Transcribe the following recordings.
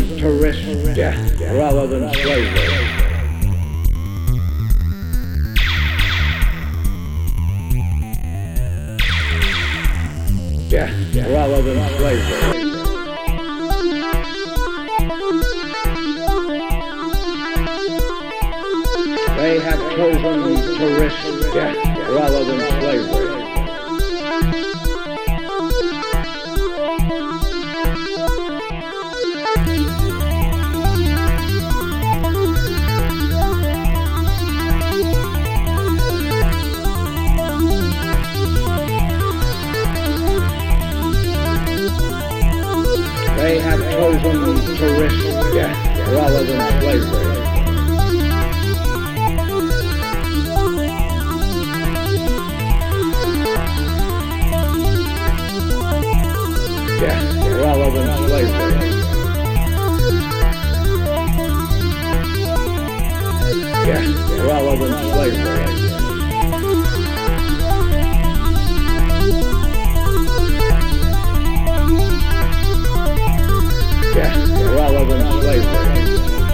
to risk death rather than slavery. Death rather than slavery. They have chosen to risk death rather than slavery. They have chosen to risk death rather than slavery. Death rather than slavery. Death rather than slavery. Death rather than slavery.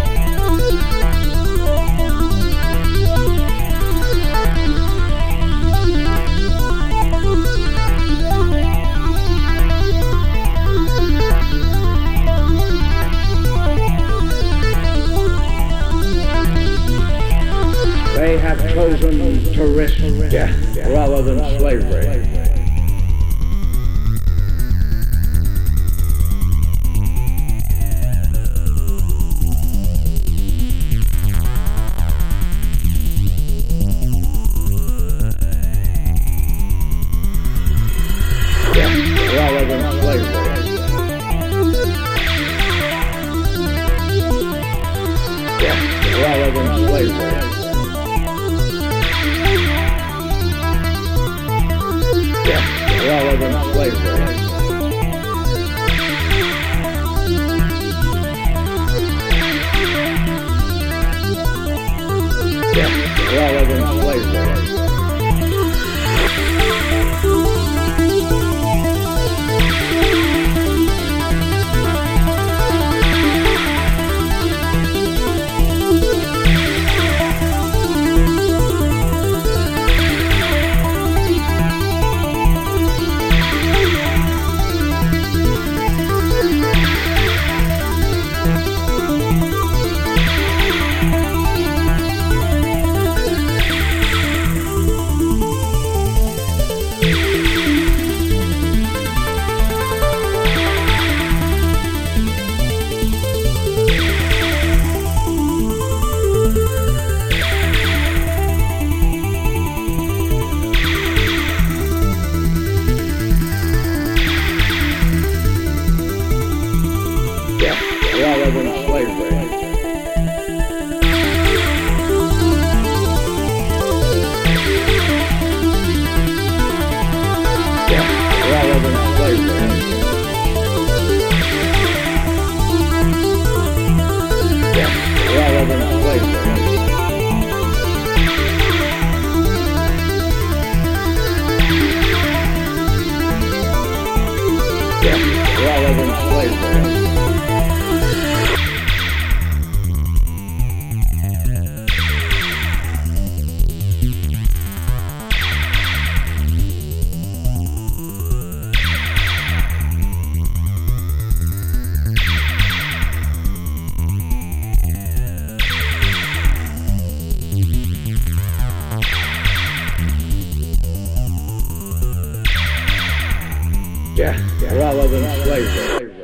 They have chosen to risk death rather than slavery. Rather than slavery. Death rather than slavery. Death rather than slavery. Death rather than slavery. Rather than slavery. Death rather than slavery. Death rather than slavery. Death rather than slavery. Death rather than slavery.